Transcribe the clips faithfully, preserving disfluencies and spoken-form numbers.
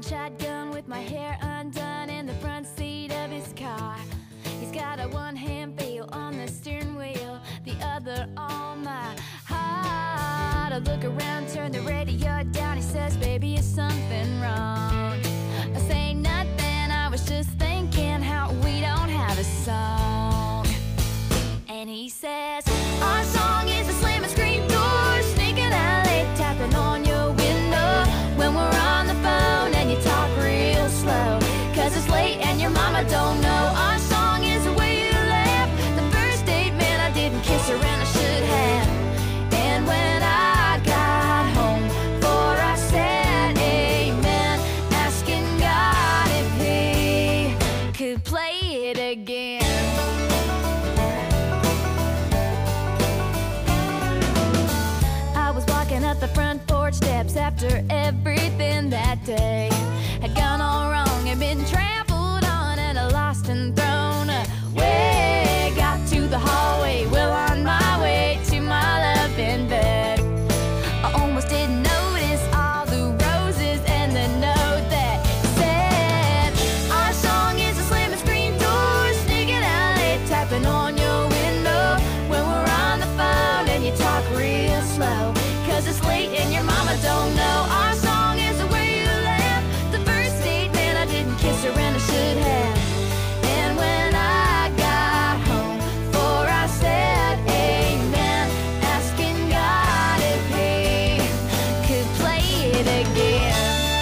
shotgun with my hair undone in the front seat of his car. He's got a one-hand feel on the steering wheel, the other on my heart. I look around, turn the radio down. He says, baby, is something wrong? I say nothing, I was just thinking how we don't have a song. And he says, our song is a slam and scream door, sneaking out late, tapping on your window when we're on the phone and you talk real slow, cause it's late and your mama don't know. Our song is the way you laugh, the first date, man, I didn't kiss her and I should have. And when I got home for I said amen, asking God if he could play it again. I was walking up the front porch steps after everything that day had gone all wrong and been trampled on and lost and thrown away. Got to the hallway, well on my way to my loving bed. I almost didn't notice all the roses and the note that said, our song is a slam and screen door, sneaking out late, tapping on your window when we're on the phone and you talk real slow, cause it's late and your mama don't know. Our song is the way you laugh, the first date, man, I didn't kiss her and I should have. And when I got home for I said amen, asking God if he could play it again.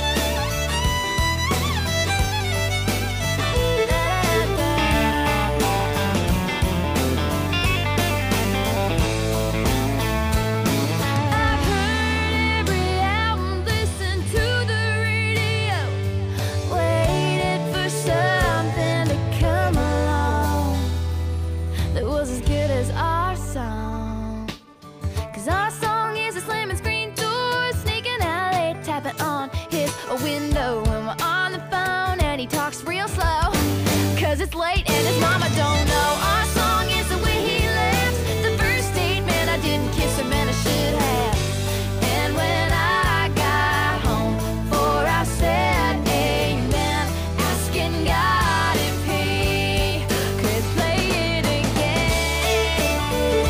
I've heard every album, listened to the radio, waited for something to come along that was as good as our song. Cause our song is a slam and screen door, sneaking out late, tapping on his window when we're on the phone and he talks real slow, cause it's late and his mama don't know. Our song is the way he laughs, the first date, man, I didn't kiss him and I should have. And when I got home for I said amen, asking God if he could play it again.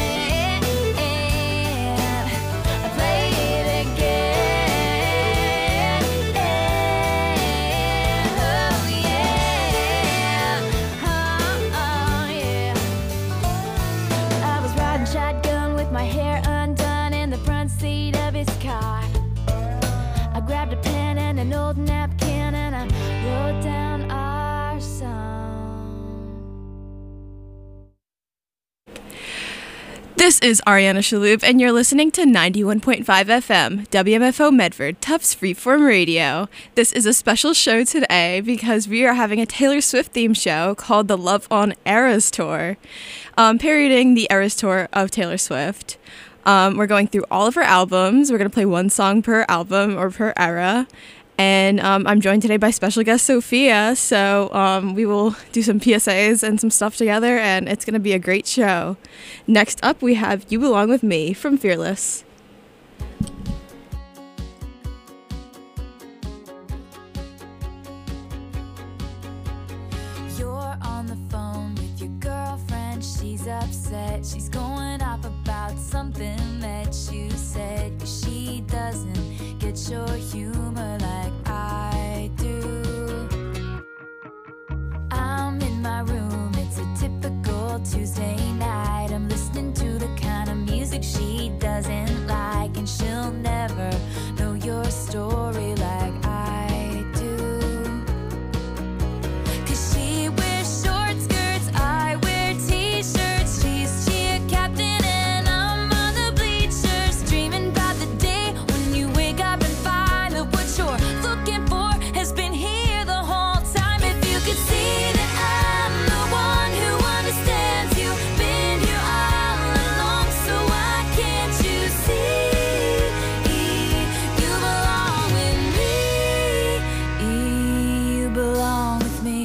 Play it again. Oh yeah. Oh, oh yeah. I was riding shotgun with my hair undone in the front seat of his car. I grabbed a pen and an old napkin and I wrote down our song. This is Ariana Shaloub, and you're listening to ninety-one point five F M, W M F O Medford, Tufts Freeform Radio. This is a special show today because we are having a Taylor Swift themed show called the Love on Eras Tour, um, parodying the Eras Tour of Taylor Swift. Um, we're going through all of her albums. We're going to play one song per album or per era. And um, I'm joined today by special guest Sophia, so um, we will do some P S As and some stuff together, and it's going to be a great show. Next up, we have You Belong With Me from Fearless. You're on the phone with your girlfriend, she's upset, she's going off about something that you said, 'cause she doesn't get your humor like I do. I'm in my room, it's a typical Tuesday night, I'm listening to the kind of music she doesn't like, and she'll never know your story like I do. 'Cause she wears short skirts, I wear t-shirts, she's cheer captain and I'm on the bleachers, dreaming about the day when you wake up and find that what you're looking for has been here the whole time. If you could see that I'm the one who understands you, been here all along, so why can't you see you belong with me, you belong with me.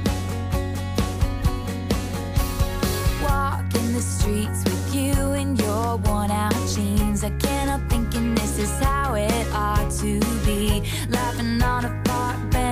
Walking the streets with you in your worn out jeans, I can't help thinking this is how it ought to be, laughing on a park bench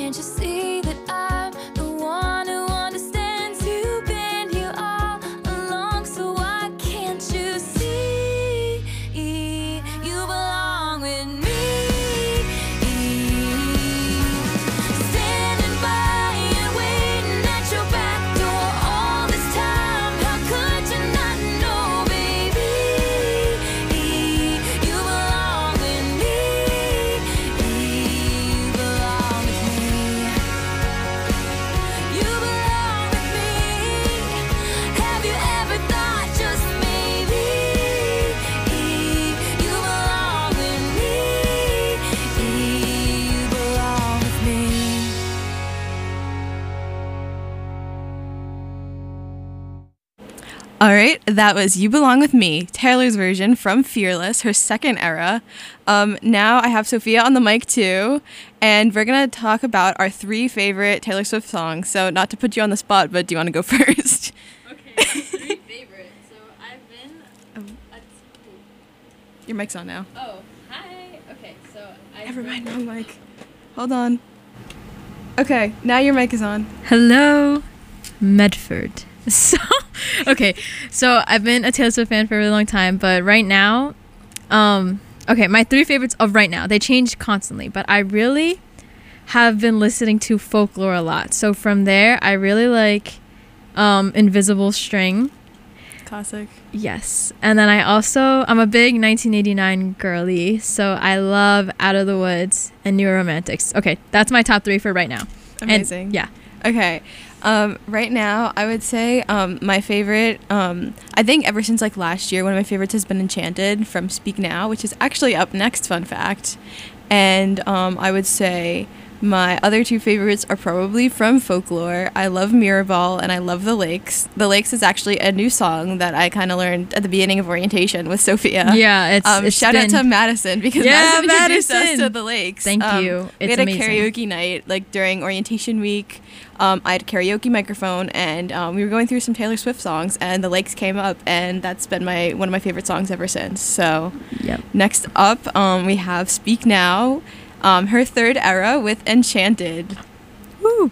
Can't you see that I'm the one who understands? You've been here all along, so why can't you see you belong with me? Standing by and waiting at your back door all this time. How could you not know, baby? You belong with me. You belong with me. You belong with me. Have you ever thought just maybe you belong with me? You belong with me. All right, that was You Belong With Me, Taylor's version from Fearless, her second era. Um, now I have Sophia on the mic too, and we're going to talk about our three favorite Taylor Swift songs. So not to put you on the spot, but do you want to go first? Okay, three favorites. So I've been. A Your mic's on now. oh, hi. Okay, so I've Never been- mind, wrong mic. Hold on. Okay, now your mic is on. Hello, Medford. So, okay, so I've been a Taylor Swift fan for a really long time, but right now, um, okay, my three favorites of right now, they change constantly, but I really have been listening to Folklore a lot. So from there, I really like um, Invisible String. Classic. Yes. And then I also, I'm a big nineteen eighty-nine girly, so I love Out of the Woods and New Romantics. Okay, that's my top three for right now. And- Amazing. yeah. Okay. Um, right now, I would say um, my favorite, um, I think ever since like last year, one of my favorites has been Enchanted from Speak Now, which is actually up next, fun fact. And um, I would say my other two favorites are probably from Folklore. I love Mirrorball and I love The Lakes. The Lakes is actually a new song that I kind of learned at the beginning of orientation with Sophia. Yeah, it's, Um, it's shout been, out to Madison because Yeah, Madison introduced us Madison. to The Lakes. Thank Um, you. we It's had a amazing. karaoke night like during orientation week. Um, I had a karaoke microphone and um, we were going through some Taylor Swift songs and The Lakes came up and that's been my one of my favorite songs ever since. So Yep. next up um, we have Speak Now, um, her third era with Enchanted. Woo!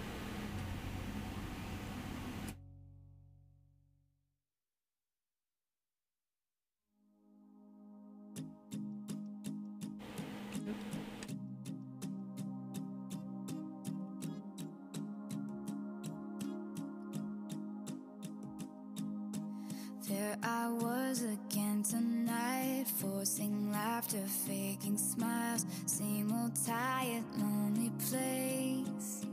There I was again tonight, forcing laughter, faking smiles, same old tired, lonely place.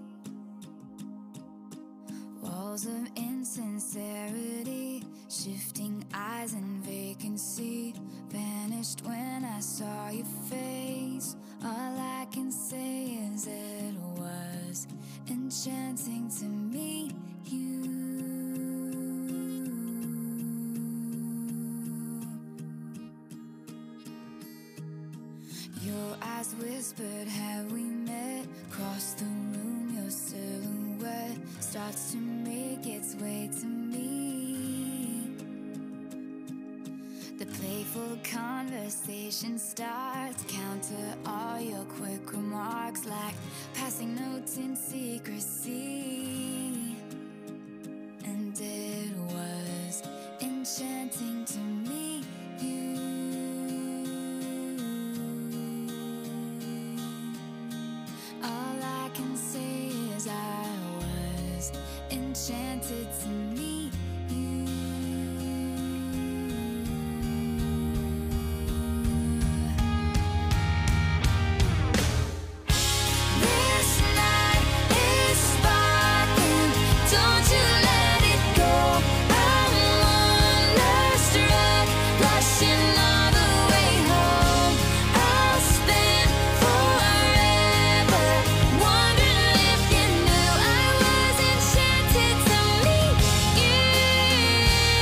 Walls of insincerity, shifting eyes and vacancy, vanished when I saw your face. All I can say is it was enchanting to meet you. Your eyes whispered, have we met? Across the room, your silhouette starts to make its way to me. The playful conversation starts, counter all your quick remarks like passing notes in secrecy. And it was enchanting to meet you. All I can say is I was enchanted to meet you. This night is sparkling, don't you let it go. I'm wonderstruck, blushing all the way home. I'll spend forever wondering if you knew I was enchanted to meet you.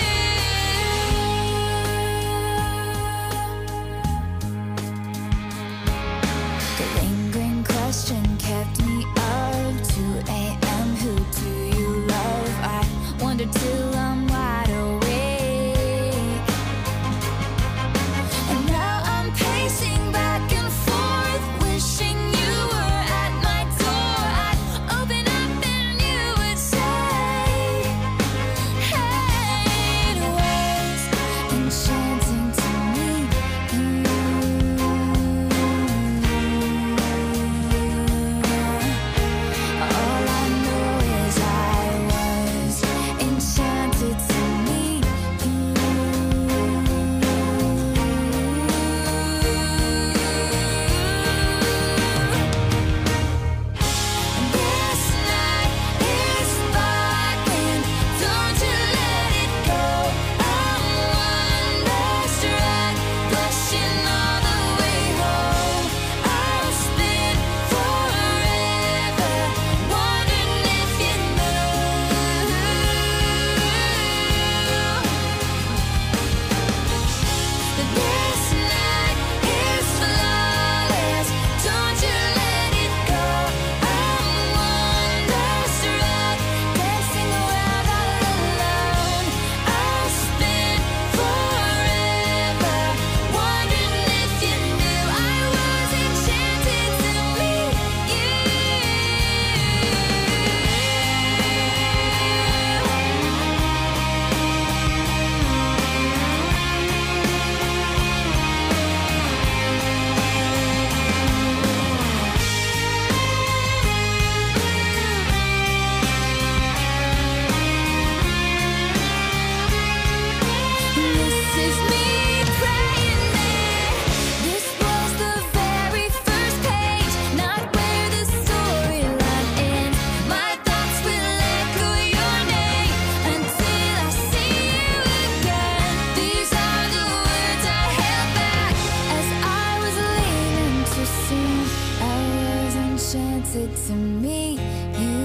meet you.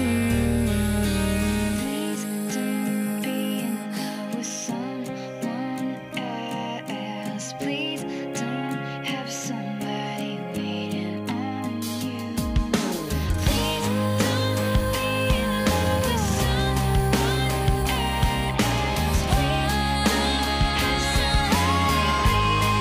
Please don't be in love with someone else. Please don't have somebody waiting on you. Please don't be in love with someone else. Please don't have somebody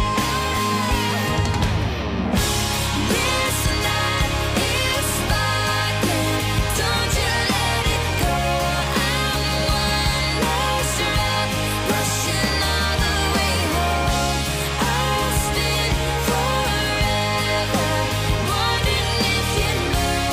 This night is sparkling, don't you let it go. I'm wonderstruck, rushing all the way home. I'll spin forever, wondering if you know.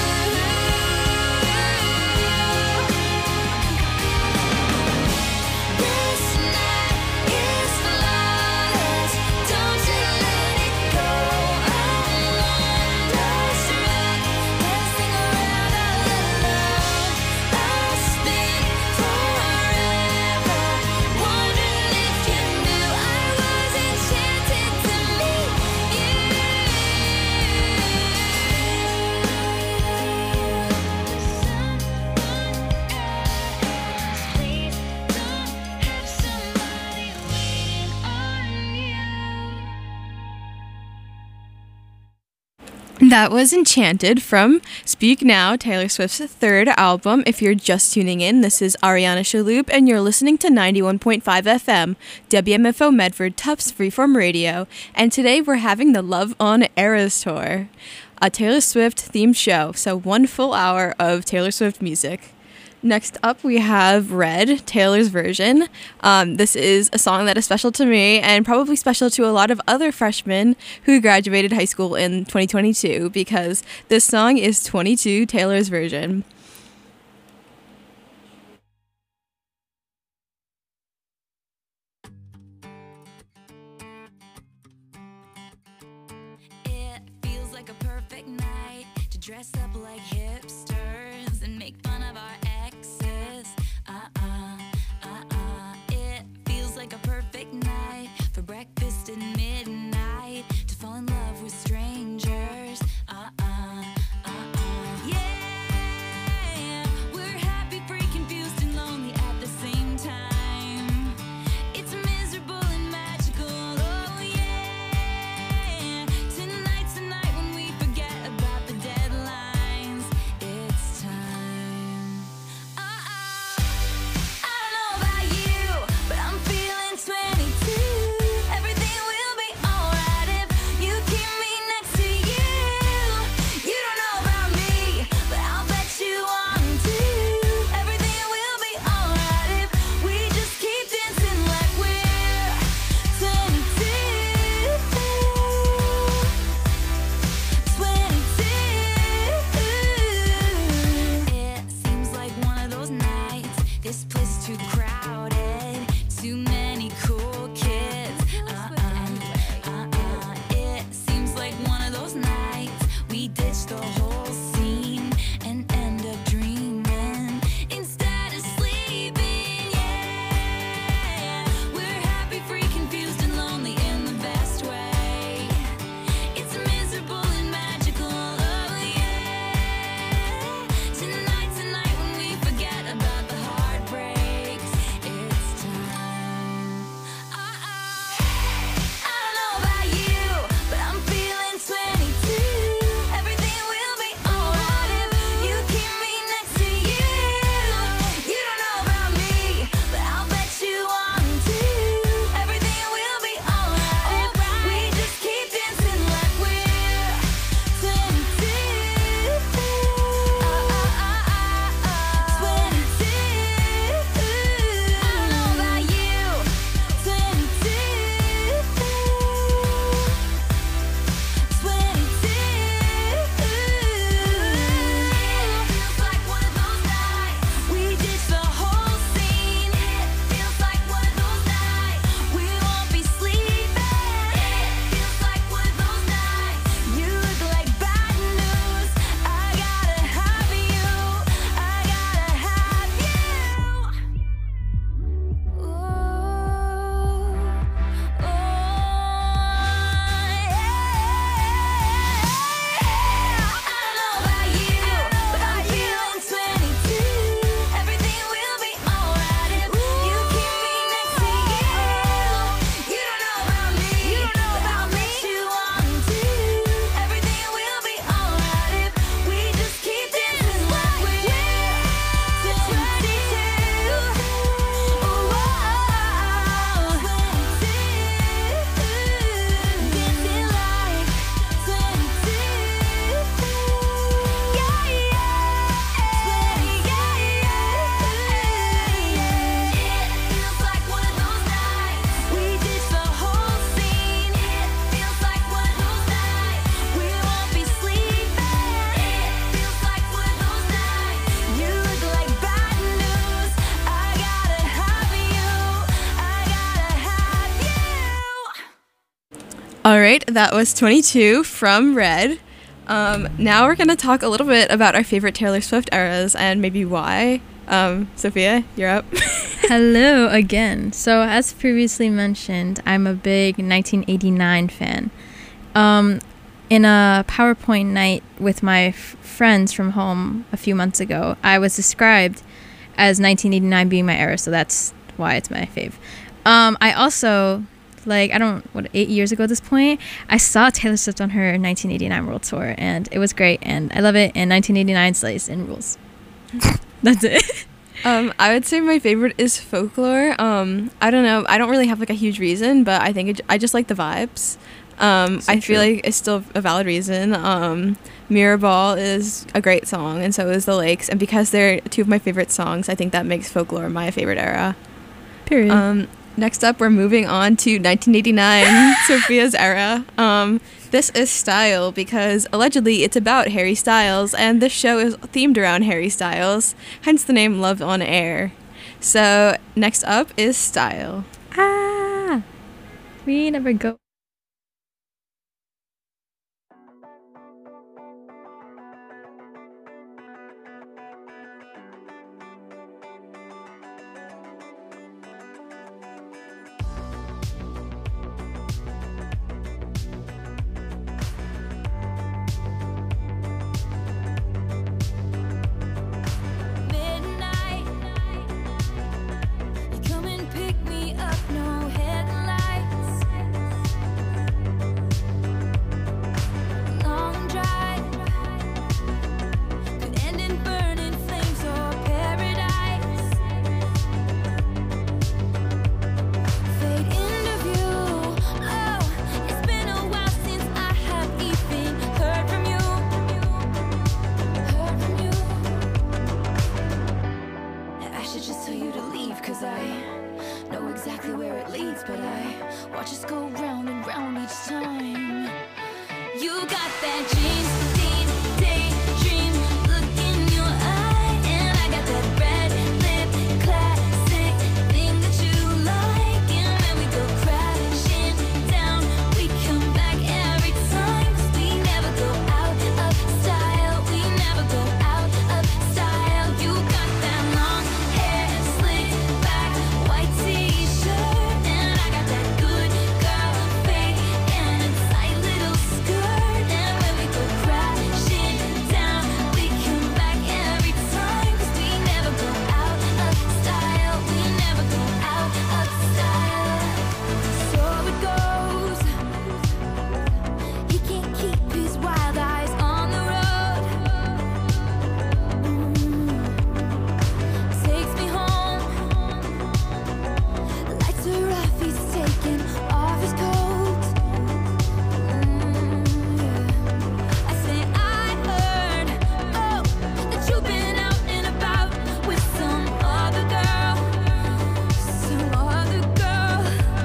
This night is flawless, don't you let it go. I'm wonderstruck, dancing around our little love. I'll spin forever, wondering if you knew I was enchanted to meet you. Please don't have somebody waiting on you. That was Enchanted from Speak Now, Taylor Swift's third album. If you're just tuning in, this is Ariana Shaloop, and you're listening to ninety-one point five F M, W M F O Medford, Tufts Freeform Radio. And today we're having the Love on Eras Tour, a Taylor Swift themed show. So one full hour of Taylor Swift music. Next up, we have Red, Taylor's version. Um, this is a song that is special to me and probably special to a lot of other freshmen who graduated high school in twenty twenty-two, because this song is twenty-two, Taylor's version. It feels like a perfect night to dress up like hipsters and make fun of our exes. Uh-uh, uh-uh. It feels like a perfect night for breakfast at midnight, to fall in love with strangers. Uh-uh, uh-uh. Yeah, we're happy, free, confused, and lonely at the same time. It's miserable and magical, oh yeah. Tonight's the night when we forget about the deadlines. It All right, that was twenty-two from Red. Um, now we're going to talk a little bit about our favorite Taylor Swift eras and maybe why. Um, Sophia, you're up. Hello again. So, as previously mentioned, I'm a big nineteen eighty-nine fan. Um, in a PowerPoint night with my f- friends from home a few months ago, I was described as nineteen eighty-nine being my era, so that's why it's my fave. Um, I also, like, I don't, what, eight years ago at this point, I saw Taylor Swift on her nineteen eighty-nine World Tour, and it was great, and I love it, and nineteen eighty-nine slays and rules. That's it. Um, I would say my favorite is Folklore. Um, I don't know. I don't really have like a huge reason, but I think it, I just like the vibes. Um, So I feel true. like it's still a valid reason. Um, Mirror Ball is a great song, and so is The Lakes. And because they're two of my favorite songs, I think that makes Folklore my favorite era. Period. Um, next up, we're moving on to nineteen eighty-nine, Sophia's era. Um, this is Style because allegedly it's about Harry Styles, and this show is themed around Harry Styles, hence the name Love on Air. So next up is Style. ah, we never go. Midnight, you come and pick me up, no headlights. Long drive could end in burning flames or paradise. Fade into view. Oh, it's been a while since I have even heard from you. Heard from you. I should just tell you to leave, cause I know exactly where it leads, but I watch us go round and round each time. You got that dream, scene, daydream look in your eye, and I got that red lip classic thing that you like. And when we go crashing down, we come back every time, 'cause we never go out of style. We never go out of style. You got that long hair, slick back, white t-shirt, and I got that good girl fade and a tight little skirt. And when we go crashing down, we come back every time, 'cause we never go out of style. We never go out of style. So it goes. He can't keep his wild eyes on the road. Mm. Takes me home. The lights are off, he's taking off his coat. Mm, yeah. I say I heard, oh, that you've been out and about with some other girl, some other girl.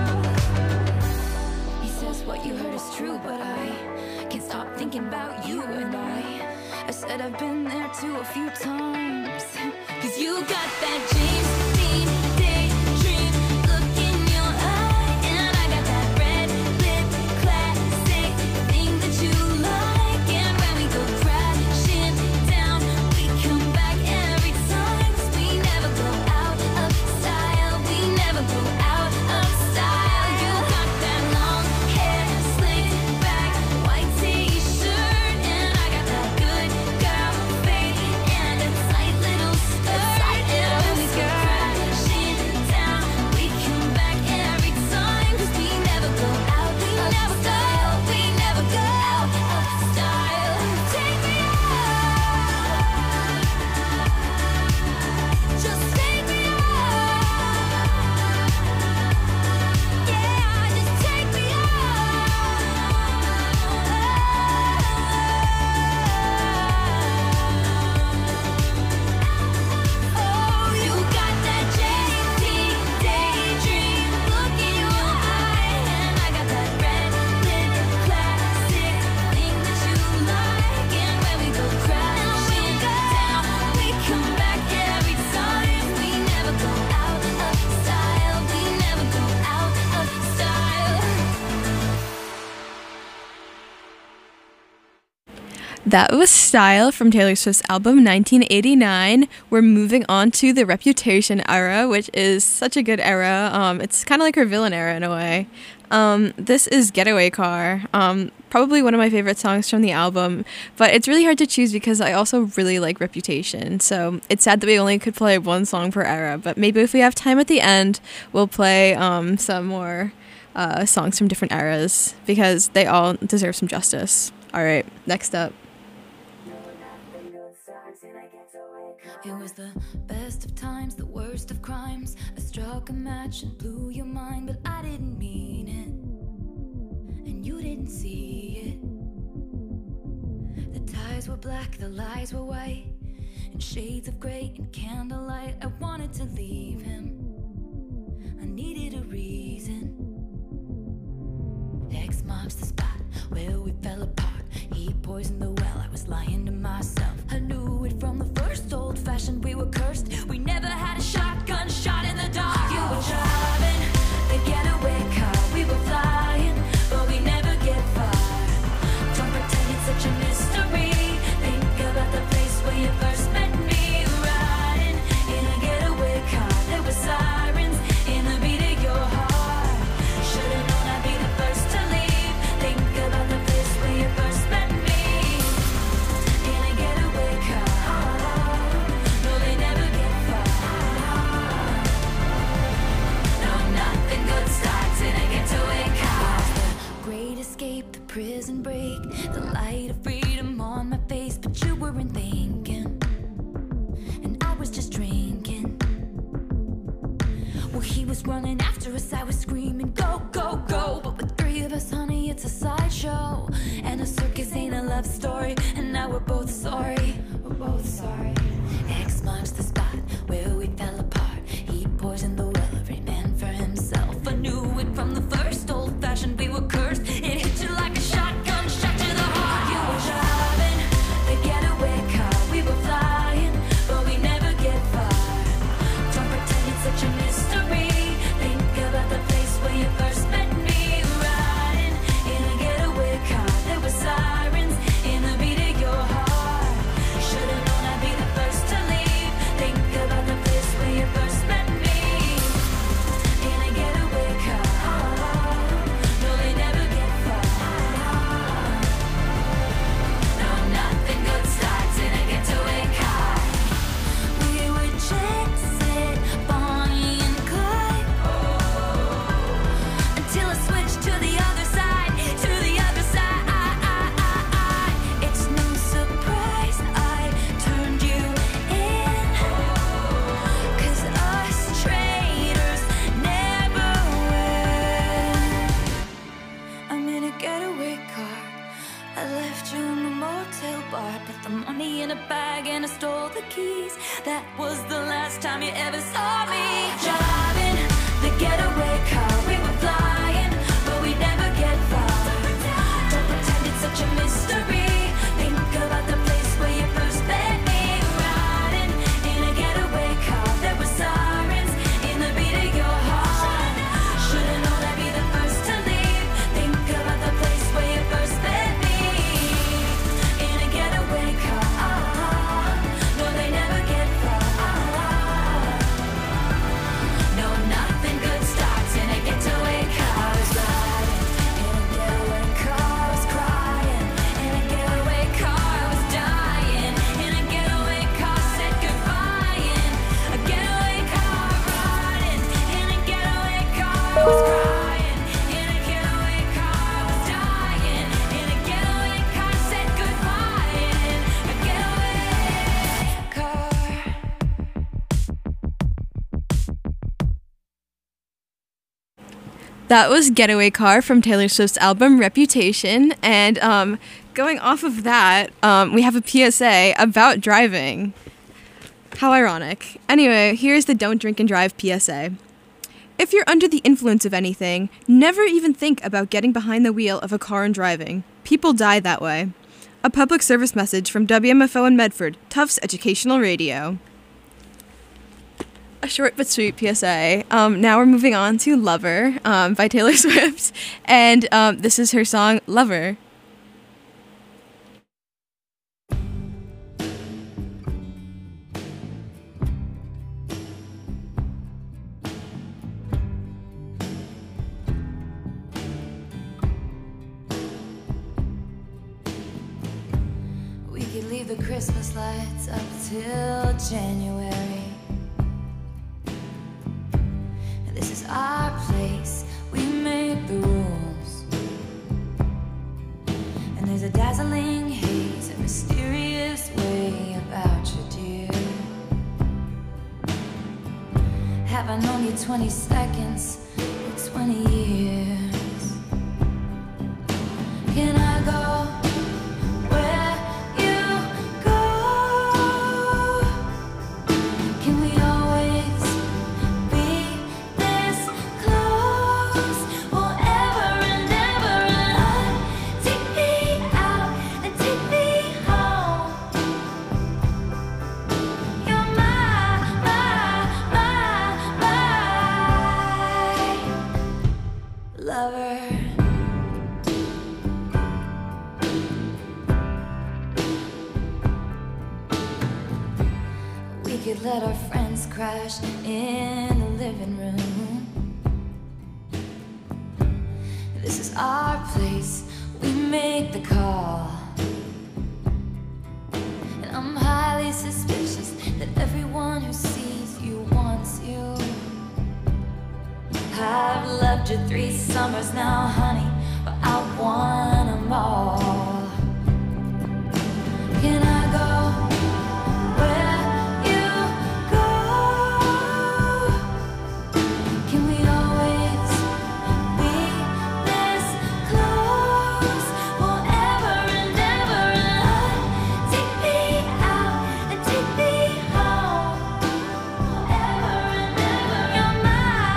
He says what you heard is true, but I can't stop thinking about you. And I, I said I've been there too a few times. 'Cause you got that James Dean daydream look in your eye, and I got that red lip classic thing that you like. And when we go crashing down, we come back every time, 'cause we never go out of style. We never go out of style. You got that long hair, slick back, white t-shirt, and I got that good girl fade and a tight little skirt. And when we go crashing That was Style from Taylor Swift's album nineteen eighty-nine. We're moving on to the Reputation era, which is such a good era. Um, it's kind of like her villain era in a way. Um, this is Getaway Car, um, probably one of my favorite songs from the album, but it's really hard to choose because I also really like Reputation. So it's sad that we only could play one song per era, but maybe if we have time at the end, we'll play um, some more uh, songs from different eras because they all deserve some justice. All right, next up. It was the best of times, the worst of crimes. I struck a match and blew your mind, but I didn't mean it, and you didn't see it. The ties were black, the lies were white, in shades of gray and candlelight. I wanted to leave him, I needed a reason. X marks the spot where we fell apart. He poisoned the well, I was lying to myself. I knew it from the first, old-fashioned, we were cursed. We never had a shotgun shot in the dark. You were driving the getaway car, we were flying, but we never get far. Don't pretend it's such a mystery. Think about the place where you first met me. Riding in a getaway car, there were sirens in the beat of your heart. Should've known I'd be the first to leave. Think about the place where you first met me. In a getaway car, no, they never get far. No, nothing good starts in a getaway car. The great escape, the prison break, the light of freedom on my face, but you weren't thinking, and I was just drinking. Well, he was running after us, I was screaming, go, go, go. But with three of us, honey, it's a sideshow. And a circus ain't a love story, and now we're both sorry. We're both sorry. X marks the spot where we fell apart. He poisoned the well, every man for himself. I knew it from the first, old-fashioned, we were cursed. It hit you like a shotgun shot to the heart. You were driving the getaway car, we were flying, but we never get far. Don't pretend it's such a mystery. Think about the place where you first met me. Riding in a getaway car, there were sirens in the beat of your heart. Should've known I'd be the first to leave. Think about the place where you first met me. In a getaway car, no, they never get far. No, nothing good starts in a getaway car. We were jet set, Bonnie and Clyde, until I switched to the other side, to the other side. It's no surprise I turned you in, 'cause us traitors never win. I'm in a getaway car, I left you in the motel bar, put the money in a bag and I stole the keys. That was the last time you ever saw me. Driving the getaway car, we were flying, but we never get far. Don't pretend it's such a mystery. Think about the place where you first met me. Riding in a getaway car, there were sirens in the beat of your heart. Should've known I'd be the first to leave. Think about the place where you first met me. In a getaway car, no, they never get far. No, nothing good starts in a getaway car. I was riding in a getaway car, I was crying. In a getaway car, I was dying. In a getaway car, said goodbye. In a getaway car, riding. In a getaway car, I was crying. In a getaway car, I was dying. In a getaway car, said goodbye. In a getaway car. That was Getaway Car from Taylor Swift's album Reputation. And um, going off of that, um, we have a P S A about driving. How ironic. Anyway, here's the Don't Drink and Drive P S A. If you're under the influence of anything, never even think about getting behind the wheel of a car and driving. People die that way. A public service message from W M F O in Medford, Tufts Educational Radio. A short but sweet P S A. Um, now we're moving on to Lover um, by Taylor Swift. And um, this is her song, Lover. Christmas lights up till January. This is our place, we make the rules. And there's a dazzling haze, a mysterious way about you, dear. Have I known you twenty seconds or twenty years? Can I go where you go? Can we always be this close forever and ever? And take me out and take me home. You're my, my, my, my lover. We could let our friends crash in the living room. This is our place, we make the call. And I'm highly suspicious that everyone who sees you wants you. I've loved you three summers now, honey, but I want them all. Can I go where you go? Can we always be this close forever and ever? And take me out and take me home forever and ever. You're my,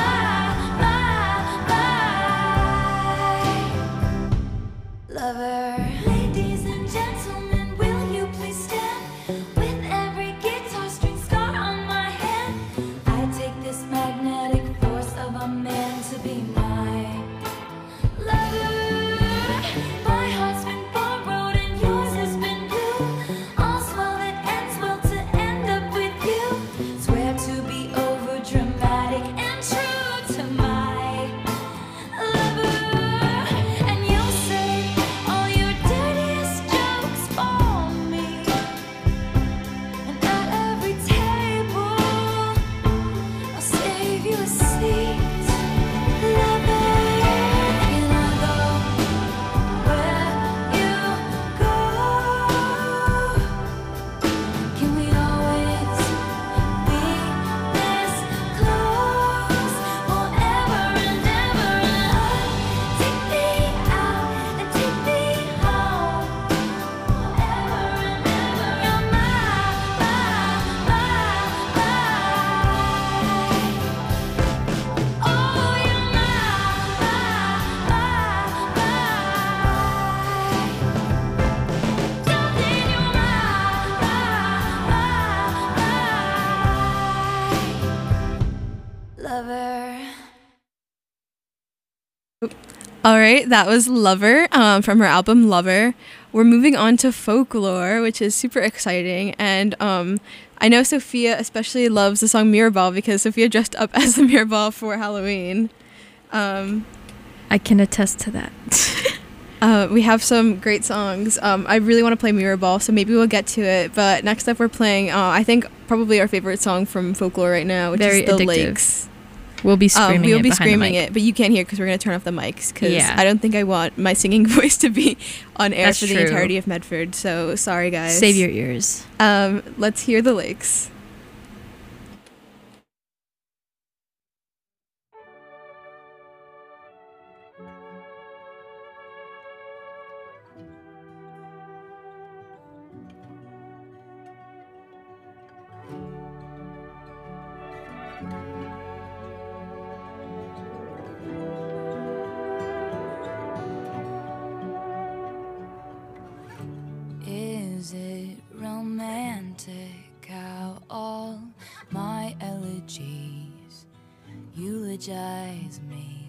my, my lover. Ladies and gentlemen, will you please stand? With every guitar string scar on my hand, I take this magnetic force of a man to be my lover. My heart's been borrowed and yours has been blue. All's well that ends well to end up with you. Swear to be over dramatic and true to my lover. And you'll say all your dirtiest jokes for me. And at every table I'll save you a seat, lover. Can I go where you go? Can we always be this close forever and ever? And take me out and take me home forever and ever. You're my, my, my, my. Oh, you're my, my, my, my. Darling, you're my, my, my, my. Lover. All right, that was Lover um, from her album Lover. We're moving on to Folklore, which is super exciting. And um, I know Sophia especially loves the song Mirrorball because Sophia dressed up as the Mirrorball for Halloween. Um, I can attest to that. uh, we have some great songs. Um, I really want to play Mirrorball, so maybe we'll get to it. But next up, we're playing, uh, I think, probably our favorite song from Folklore right now, which Very is The addictive. Lakes. We'll be Um, screaming we'll it be behind the screaming mic. it, but you can't hear because we're going to turn off the mics because Yeah. I don't think I want my singing voice to be on air That's for the true. entirety of Medford. So sorry, guys. Save your ears. Um, let's hear The Lakes. Is it romantic how all my elegies eulogize me?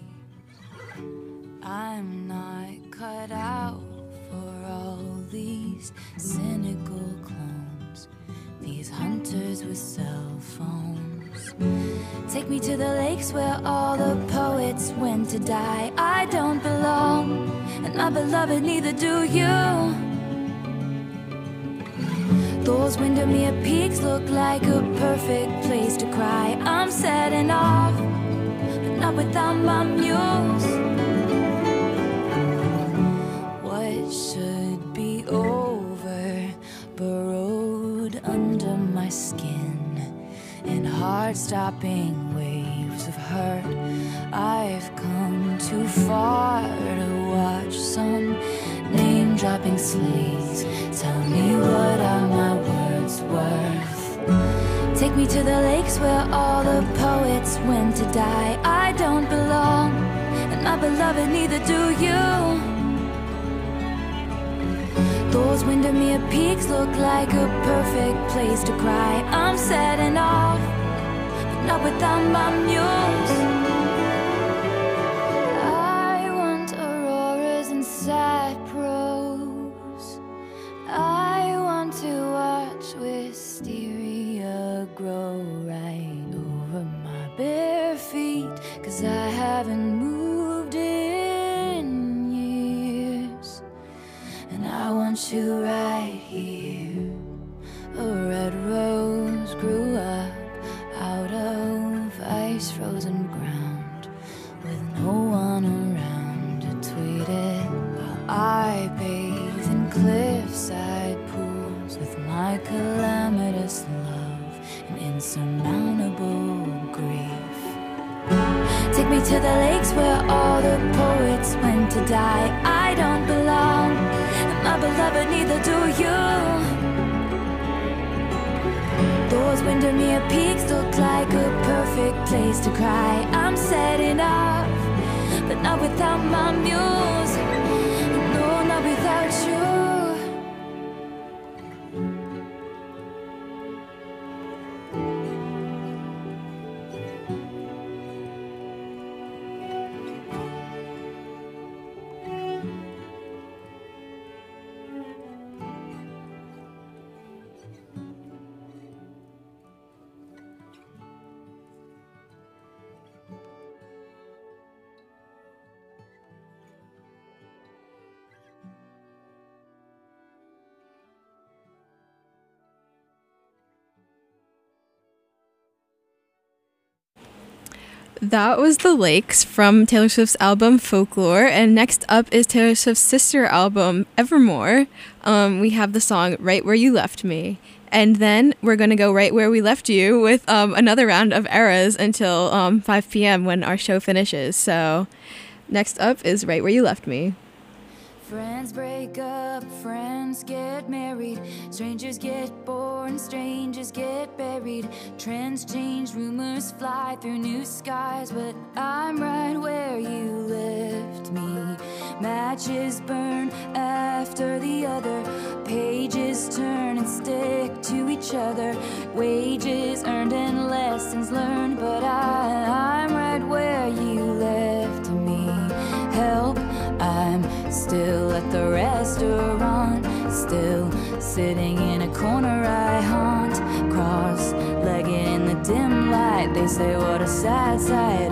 I'm not cut out for all these cynical clones, these hunters with cell phones. Take me to the lakes where all the poets went to die. I don't belong, and my beloved, neither do you. Those Windermere peaks look like a perfect place to cry. I'm setting off, but not without my muse. What should be over burrowed under my skin, in heart-stopping waves of hurt. I've come too far to watch some name-dropping slaves tell me what are my words worth. Take me to the lakes where all the poets went to die. I don't belong, and my beloved, neither do you. Those Windermere peaks look like a perfect place to cry. I'm setting off, but not without my muse. I want auroras and sad prose. I want to watch wisteria grow right over my bare feet, 'cause I haven't moved in years. And I want you right here. A red rose grew up out of ice-frozen ground, with no one around to tweet it, while I bathe in cliffside pools with my calamitous love and insurmountable grief. Take me to the lakes where all the poets went to die. I don't belong, and my beloved, neither do you. Those Windermere peaks look like a perfect place to cry. I'm setting off, but not without my muse. No, not without you. That was The Lakes from Taylor Swift's album Folklore, and next up is Taylor Swift's sister album Evermore. Um, we have the song Right Where You Left Me, and then we're going to go right where we left you with um, another round of eras until um, five p.m. when our show finishes. So next up is Right Where You Left Me. Friends break up, friends get married, strangers get born, strangers get buried. Trends change, rumors fly through new skies, but I'm right where you left me. Matches burn after the other, pages turn and stick to each other. Wages earned and lessons learned, but I, I'm right where you left me. Help, I'm still at the restaurant, still sitting in a corner I haunt, cross-legged in the dim light. They say what a sad sight.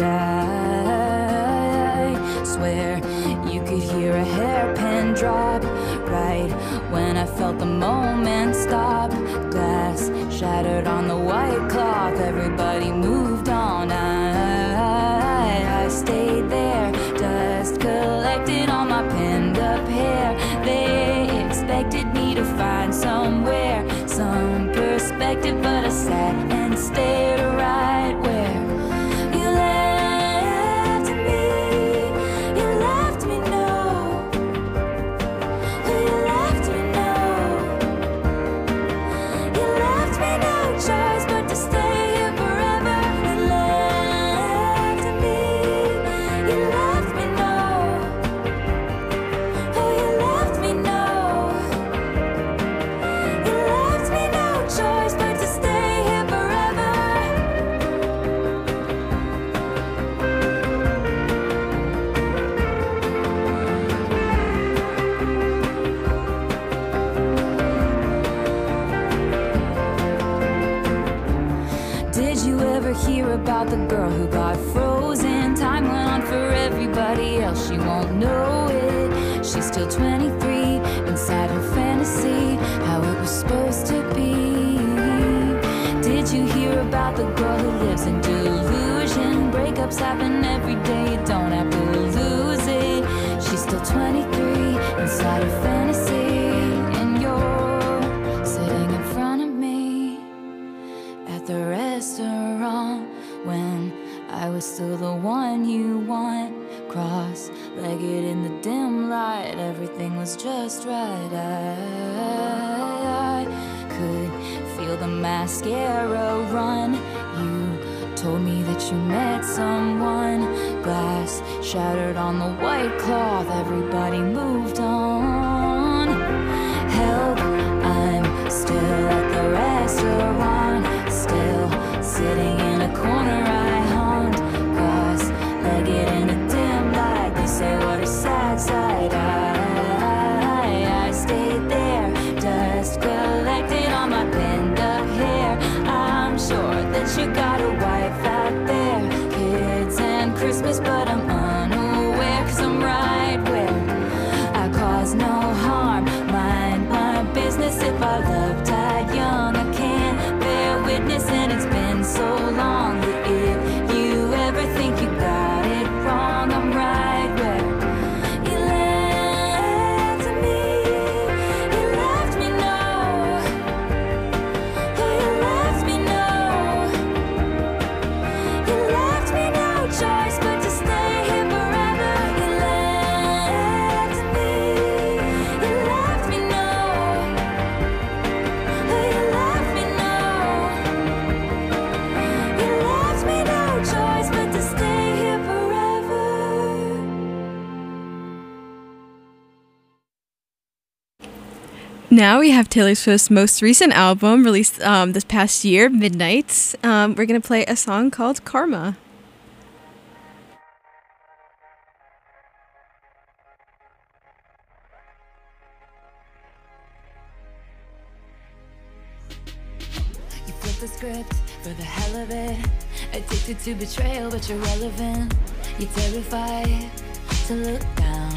I swear you could hear a hairpin drop right when I felt the moment stop. Glass shattered on the white cloth, everybody moved on. I, I stayed there, dust collected on my pinned up hair. They expected me to find somewhere some perspective, but I sat and stared right where you left me. You left me, no. You left me, no. You left me no choice but to stay here forever. You left me. You left me, no. Oh, you left me, no. You left me no choice but to stay here forever. Did you ever hear about the girl who got frozen? Time went on for everybody else, she won't know it. She's still twenty-three, inside her fantasy, how it was supposed to be. about the girl who lives in delusion. Breakups happen every day, you don't have to lose it. She's still twenty-three, inside her fantasy. And you're sitting in front of me at the restaurant when I was still the one you want. Cross-legged in the dim light, everything was just right. I, I could feel the mascara run. You told me that you met someone. Glass shattered on the white cloth, everybody moved on. Help, I'm still at the restaurant, still sitting in a corner I haunt. Cross-legged in a dim light, they say what a sad sight. I, I stayed there, dust collected on my pinned up hair. I'm sure that you got a wife out there, kids and Christmas, but I'm unaware, cause I'm right where I cause no harm. Mind my business, if our love died young, I can't bear witness, and it's been so long that if you ever think you got it wrong, I'm right where you left me. You left me, no. Oh, you left me, no. You left me, no choice but to stay here forever. You left me. You left me, no. Oh, you left me, no. You left me, no choice but to stay here forever. Now we have Taylor Swift's most recent album released um, this past year, Midnights. Um, we're going to play a song called Karma. You flip the script for the hell of it. Addicted to betrayal, but you're relevant. You're terrified to look down.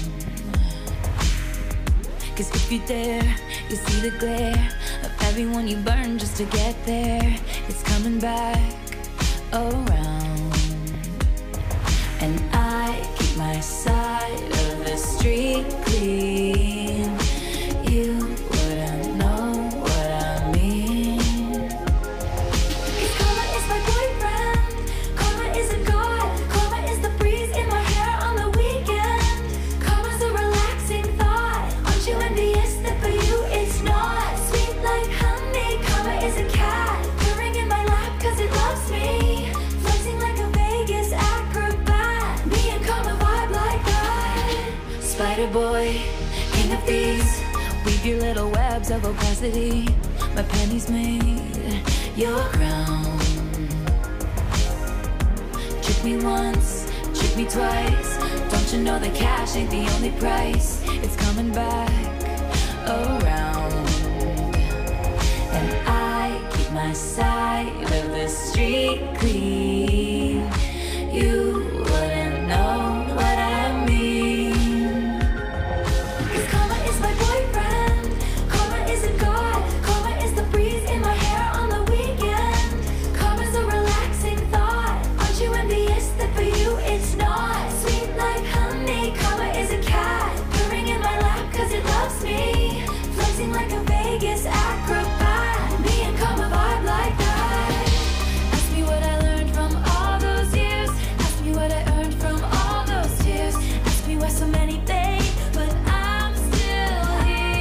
Cause if you dare, you see the glare of everyone you burn just to get there. It's coming back around. And I keep my side of the street clean. You wouldn't know what I mean. Cause karma is my boyfriend. Karma is a god. Karma is the breeze in my hair on the weekend. Karma's a relaxing thought. Aren't you envious that for you it's not? Sweet like honey. Karma is a cat purring in my lap cause it loves me. Flexing like a Vegas acrobat. Me and karma vibe like that. Spider boy, king of thieves. Weave your little webs of opacity. My pennies made your crown. Trick me once, trick me twice. Don't you know that cash ain't the only price? It's coming back around. And I keep my side of the street clean. You wouldn't know what I mean. Cause karma is my boyfriend. Karma is a god. Karma is the breeze in my hair on the weekend. Karma's a relaxing thought. Aren't you envious that for you it's not? Sweet like honey. Karma is a cat purring in my lap cause it loves me. Flexing like a Vegas acrobat. Me and karma vibe like that. Ask me what I learned from all those years. Ask me what I earned from all those tears. Ask me why so many fade, but I'm still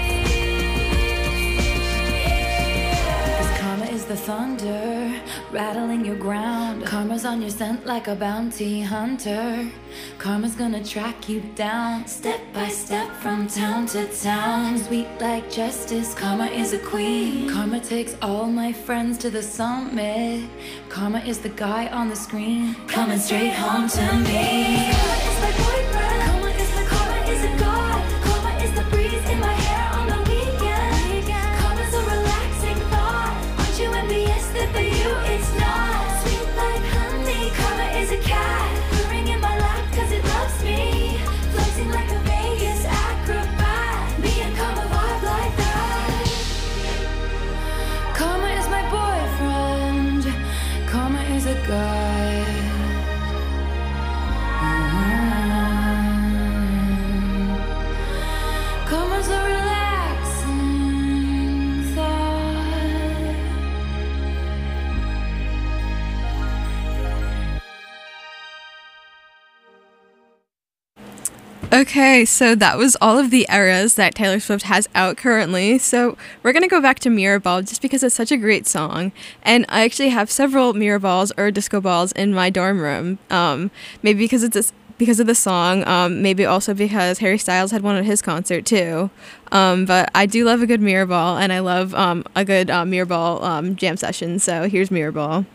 here. Cause karma is the thunder rattling your ground. Karma's on your scent like a bounty hunter. Karma's gonna track you down, step by step from town to town. Sweet like justice, karma is a queen. Karma takes all my friends to the summit. Karma is the guy on the screen, coming straight home to me. Karma is my boyfriend. Karma is the karma is a god. Karma is the breeze in my hair on the weekend. Karma's a relaxing thought. Aren't you envious that for you it's not? Sweet like honey. Karma is a cat purring in my lap cause it loves me. Flexing like a Vegas acrobat. Me and karma vibe like that. Karma is my boyfriend. God. Mm-hmm. Come as a relaxing thought. Okay, so that was all of the eras that Taylor Swift has out currently. So we're going to go back to Mirrorball just because it's such a great song. And I actually have several Mirrorballs or disco balls in my dorm room. Um, maybe because it's a, because of the song, um, maybe also because Harry Styles had one at his concert too. Um, but I do love a good Mirrorball, and I love um, a good uh, Mirrorball um, jam session. So here's Mirrorball.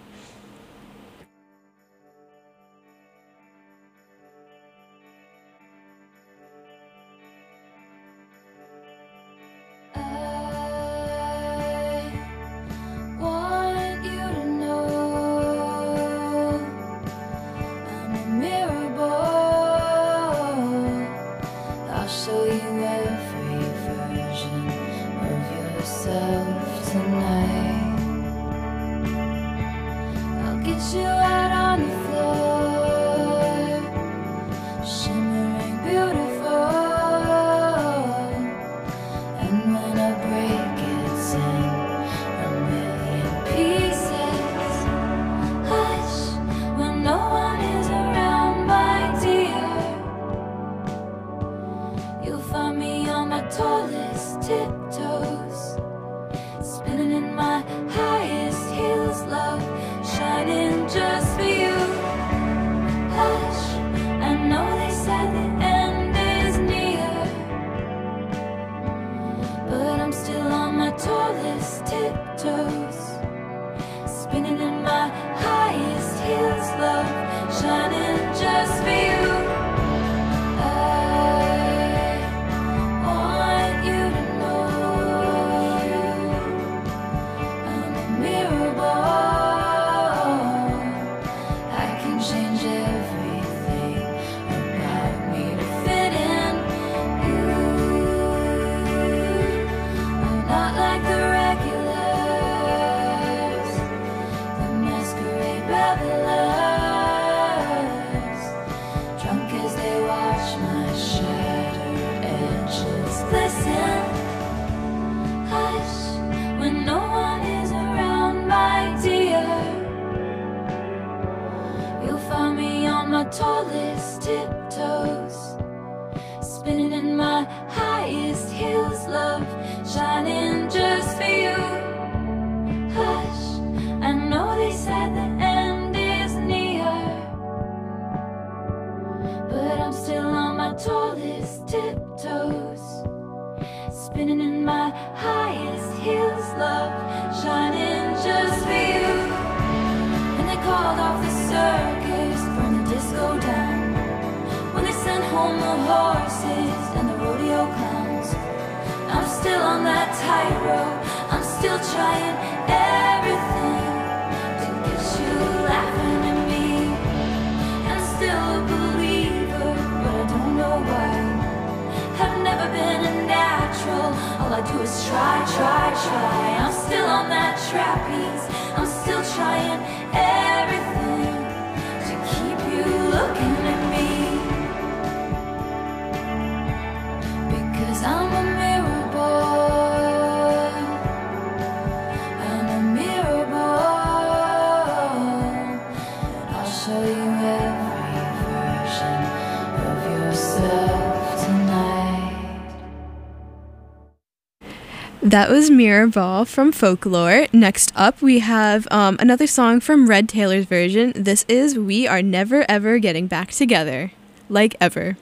That was Mirrorball from Folklore. Next up, we have um, another song from Red Taylor's version. This is We Are Never Ever Getting Back Together. Like ever.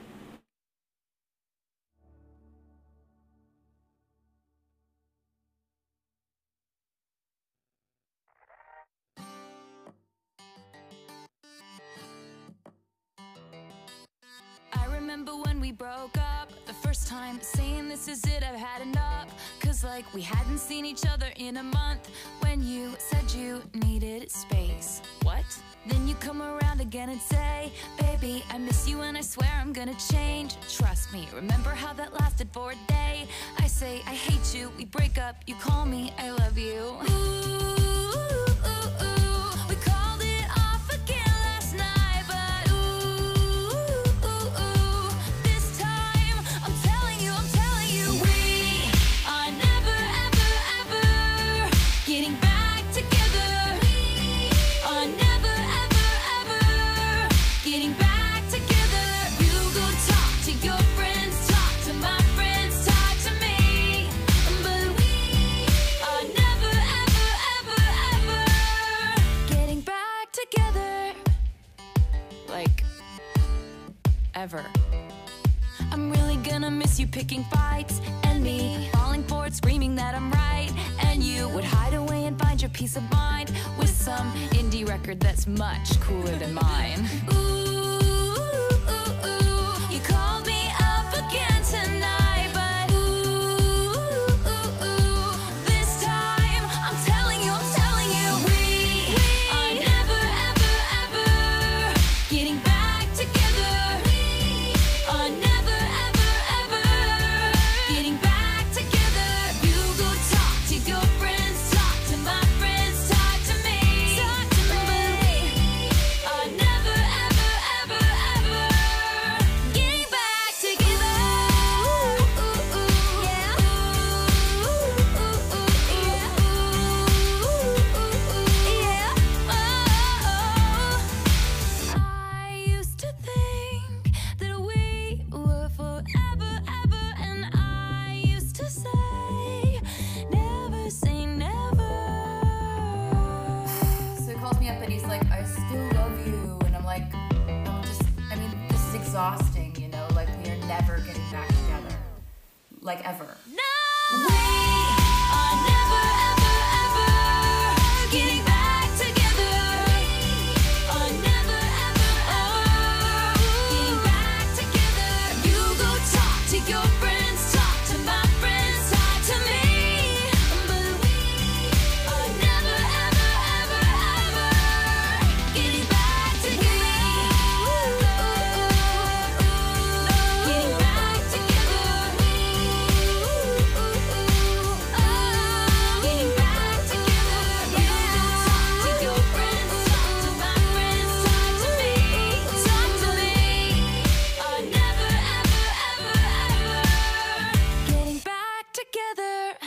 I remember when we broke up the first time, saying this is it, I've had enough. Cause like we hadn't seen each other in a month. When you said you needed space. What? Then you come around again and say, baby, I miss you and I swear I'm gonna change. Trust me, remember how that lasted for a day? I say I hate you, we break up, you call me, I love you. Ooh, ooh, ooh, we called it off forever. I'm really gonna miss you picking fights, and me falling for it, screaming that I'm right. And you would hide away and find your peace of mind with some indie record that's much cooler than mine. Ooh, ooh, ooh, you called me up again tonight, but ooh, ooh, ooh, this time I'm telling you, I'm telling you, we, we are never, ever, ever getting back together. We are never, ever, ever getting back together. You go talk to your friends, talk to my friends, talk to me, talk to me. We are never, ever, ever, ever getting back together. Ooh, ooh, ooh, yeah. Ooh, ooh, ooh, yeah. Ooh, ooh, ooh, yeah. Oh, I used to think that we were forever, ever, and I used to say, never say never. So he calls me up and he's like, I still love you. And I'm like, I'm just, I mean, this is exhausting, you know? Like, we are never getting back together. Like, ever. No, we are never, ever, ever getting back together. We are never, ever, ever getting back together. You go talk to your friends, talk to my friends, talk to me. But we are never, ever, ever, ever getting back together. Getting back together. Getting back together. You go talk to your friends, talk to my friends, talk to me, talk to me. Are never, ever, ever, ever getting back together.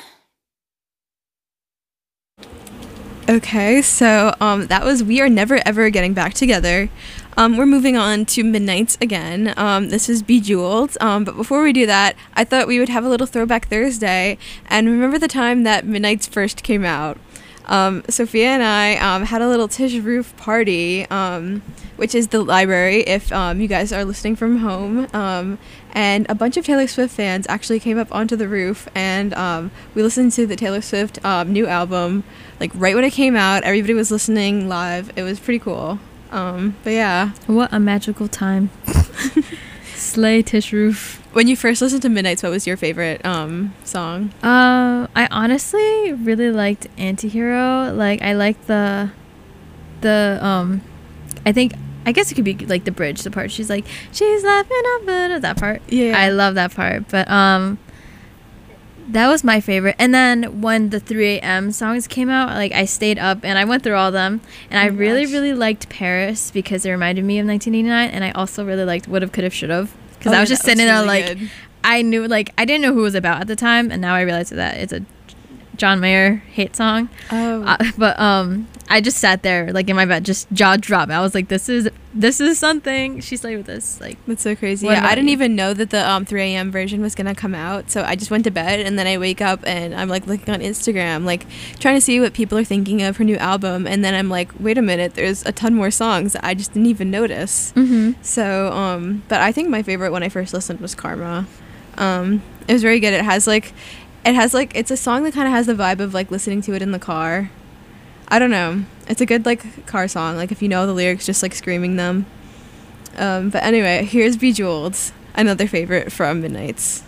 Okay, so um, that was We Are Never Ever Getting Back Together. Um, we're moving on to Midnights again. Um, this is Bejeweled. Um, but before we do that, I thought we would have a little Throwback Thursday. And remember the time that Midnights first came out? Um, Sophia and I um, had a little Tish Roof party, um, which is the library if um, you guys are listening from home. Um, and a bunch of Taylor Swift fans actually came up onto the roof, and um, we listened to the Taylor Swift um, new album, like right when it came out. Everybody was listening live. It was pretty cool. Um, but yeah. What a magical time. Slay Tish Roof. When you first listened to Midnights, what was your favorite um, song? Uh, I honestly really liked Antihero. Like, I liked the, the, um, I think, I guess it could be like the bridge, the part she's like, she's laughing up, but that part. Yeah. I love that part. But, um, that was my favorite. And then when the three a.m. songs came out, like, I stayed up and I went through all of them. And Oh I my really, gosh. really liked Paris because it reminded me of nineteen eighty-nine. And I also really liked Would've, Could've, Should've. Because Oh, I was yeah, just that was sitting there really like, good. I knew, like, I didn't know who it was about at the time. And now I realize that it's a John Mayer hate song. Oh. Uh, but um, I just sat there, like, in my bed, just jaw dropped. I was like, this is, this is something. She slayed with this. Like, That's so crazy. What Yeah, I about didn't you? even know that the um, three a.m. version was gonna come out, so I just went to bed, and then I wake up and I'm like looking on Instagram, like trying to see what people are thinking of her new album, and then I'm like, wait a minute, there's a ton more songs that I just didn't even notice. mm-hmm. So, um, but I think my favorite when I first listened was Karma. Um, it was very good. It has like, it has like, it's a song that kind of has the vibe of like listening to it in the car. I don't know. It's a good like car song. Like if you know the lyrics, just like screaming them. Um, but anyway, here's Bejeweled, another favorite from Midnights.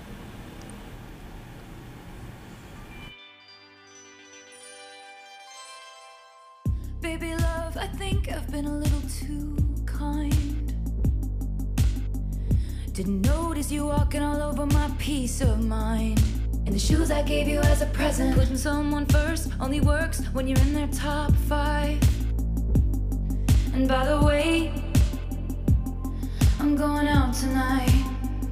Baby love, I think I've been a little too kind. Didn't notice you walking all over my peace of mind. And the shoes I gave you as a present. Putting someone first only works when you're in their top five. And by the way, I'm going out tonight.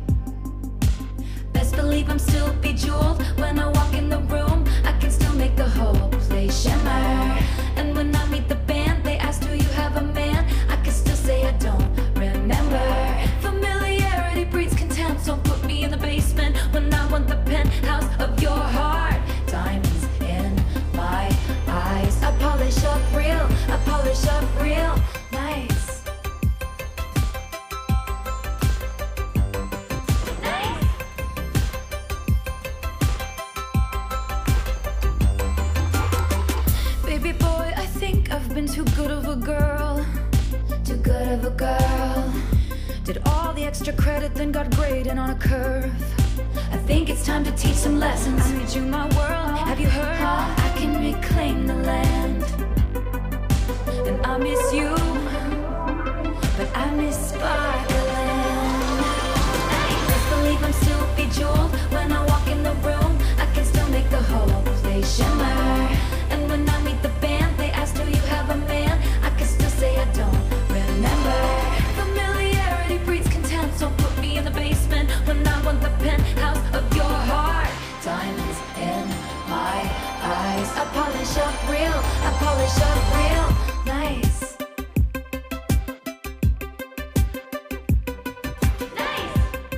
Best believe I'm still bejeweled. When I walk in the room, I can still make the whole place shimmer. And when I meet the band, they ask, do you have a man? I can still say I don't remember. Familiarity breeds contempt. Don't put me in the basement when I want the penthouse of your heart. Diamonds in my eyes. I polish up real, I polish up real nice. I've been too good of a girl, too good of a girl. Did all the extra credit, then got graded on a curve. I think it's time to teach some lessons. I made you my world, have you heard? I can reclaim the land. And I miss you, but I miss Sparkland. Best believe I'm still bejeweled. When I walk in the room, I can still make the whole place shimmer. And when I meet the band, they ask, do you have a man? I can still say I don't remember. Familiarity breeds contempt, so put me in the basement when I want the penthouse of your heart. Diamonds in my eyes, I polish up real, I polish up real nice. Nice.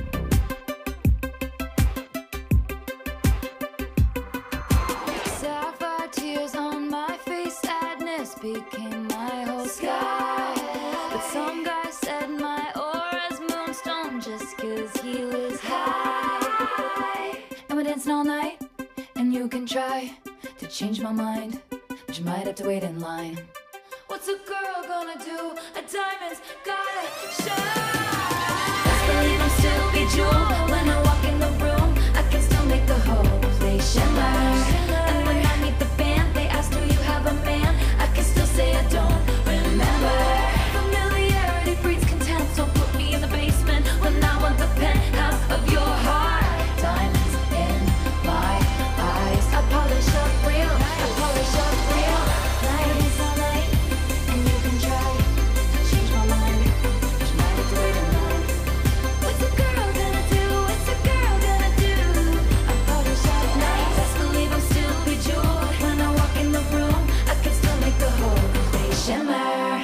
Sapphire tears on my face, sadness became my whole sky. But some guy said my aura's moonstone just cause he was high. And we're dancing all night, and you can try to change my mind, but you might have to wait in line. What's a girl gonna do? A diamond's gotta shine. Best believe I'm still bejeweled. When I walk in the room, I can still make the whole place shimmer. And when I meet the band, they ask, do you have a man? I can still say I don't remember. Familiarity breeds contempt, so put me in the basement when I want the penthouse of your heart. Diamonds in my eyes, I polish up real, I polish up real. Nights all night, and you can try to change my mind, but you might have to wait in line. What's a girl gonna do? What's a girl gonna do? I polish up nights. Best believe I'm still bejeweled. When I walk in the room, I can still make the whole place shimmer.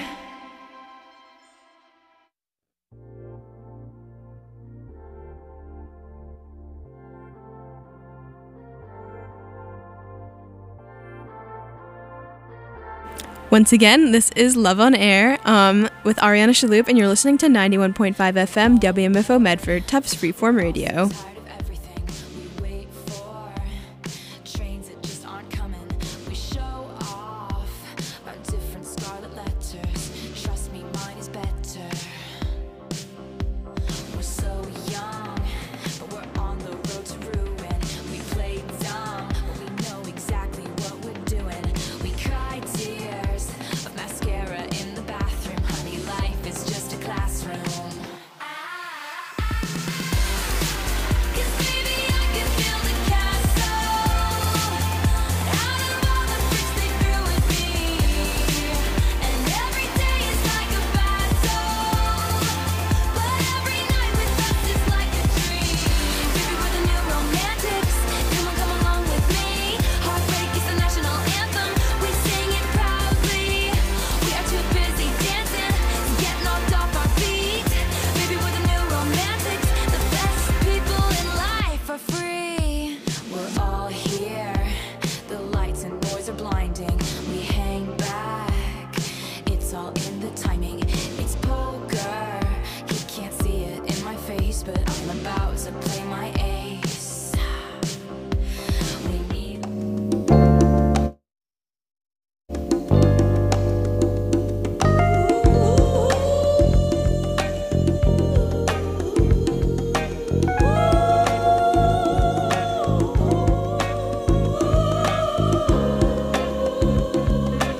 Once again, this is Love on Air um, with Ariana Shaloop, and you're listening to ninety-one point five F M W M F O Medford, Tufts Freeform Radio.